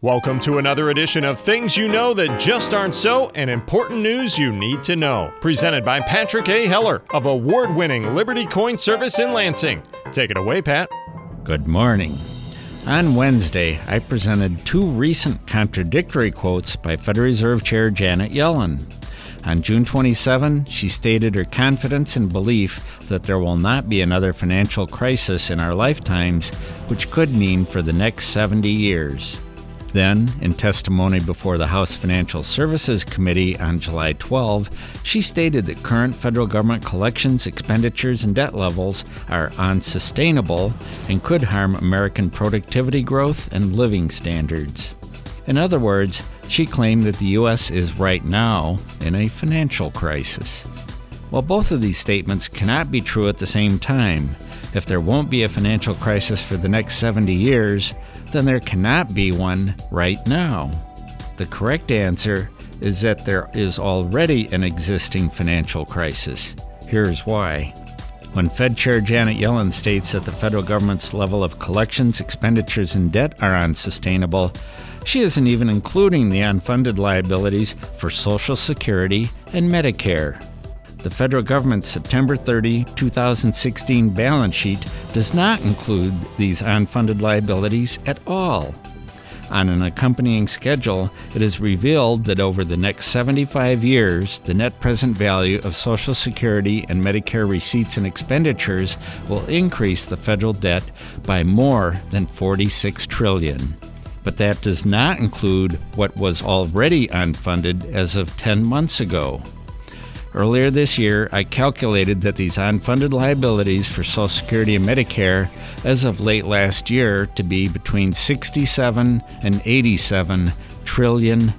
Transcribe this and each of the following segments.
Welcome to another edition of Things You Know That Just Aren't So and Important News You Need to Know. Presented by Patrick A. Heller of award-winning Liberty Coin Service in Lansing. Take it away, Pat. Good morning. On Wednesday, I presented two recent contradictory quotes by Federal Reserve Chair Janet Yellen. On June 27, she stated her confidence and belief that there will not be another financial crisis in our lifetimes, which could mean for the next 70 years. Then, in testimony before the House Financial Services Committee on July 12, she stated that current federal government collections, expenditures, and debt levels are unsustainable and could harm American productivity growth and living standards. In other words, she claimed that the U.S. is right now in a financial crisis. While both of these statements cannot be true at the same time, if there won't be a financial crisis for the next 70 years, then there cannot be one right now. The correct answer is that there is already an existing financial crisis. Here's why. When Fed Chair Janet Yellen states that the federal government's level of collections, expenditures, and debt are unsustainable, she isn't even including the unfunded liabilities for Social Security and Medicare. The federal government's September 30, 2016 balance sheet does not include these unfunded liabilities at all. On an accompanying schedule, it is revealed that over the next 75 years, the net present value of Social Security and Medicare receipts and expenditures will increase the federal debt by more than $46 trillion. But that does not include what was already unfunded as of 10 months ago. Earlier this year, I calculated that these unfunded liabilities for Social Security and Medicare as of late last year to be between $67 and $87 trillion.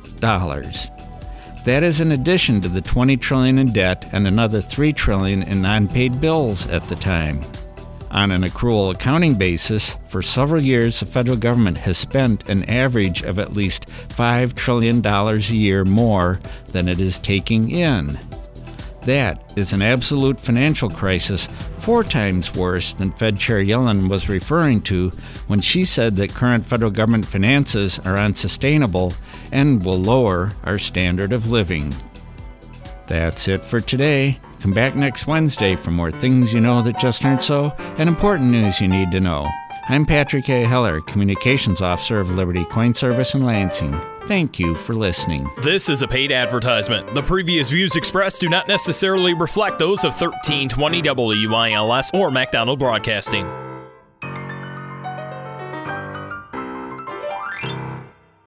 That is in addition to the $20 trillion in debt and another $3 trillion in non-paid bills at the time. On an accrual accounting basis, for several years the federal government has spent an average of at least $5 trillion a year more than it is taking in. That is an absolute financial crisis 4 times worse than Fed Chair Yellen was referring to when she said that current federal government finances are unsustainable and will lower our standard of living. That's it for today. Come back next Wednesday for more Things You Know That Just Aren't So and important news you need to know. I'm Patrick A. Heller, Communications Officer of Liberty Coin Service in Lansing. Thank you for listening. This is a paid advertisement. The previous views expressed do not necessarily reflect those of 1320 WILS or MacDonald Broadcasting.